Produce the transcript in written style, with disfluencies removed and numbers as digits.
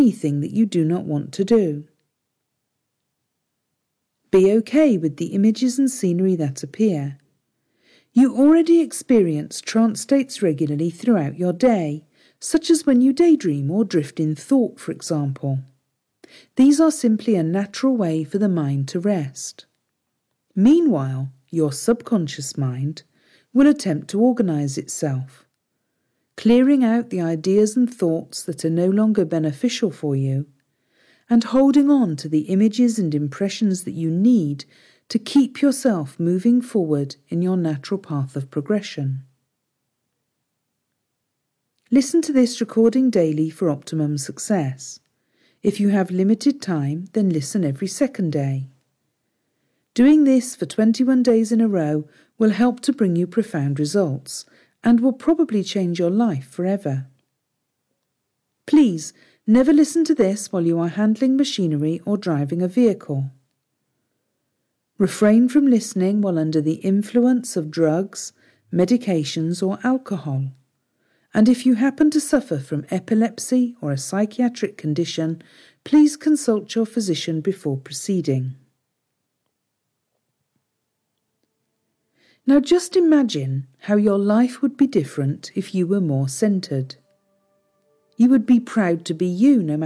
anything that you do not want to do. Be okay with the images and scenery that appear. You already experience trance states regularly throughout your day, such as when you daydream or drift in thought, for example. These are simply a natural way for the mind to rest. Meanwhile, your subconscious mind will attempt to organize itself, clearing out the ideas and thoughts that are no longer beneficial for you, and holding on to the images and impressions that you need to keep yourself moving forward in your natural path of progression. Listen to this recording daily for optimum success. If you have limited time, then listen every second day. Doing this for 21 days in a row will help to bring you profound results and will probably change your life forever. Please never listen to this while you are handling machinery or driving a vehicle. Refrain from listening while under the influence of drugs, medications, or alcohol. And if you happen to suffer from epilepsy or a psychiatric condition, please consult your physician before proceeding. Now just imagine how your life would be different if you were more centered. You would be proud to be you no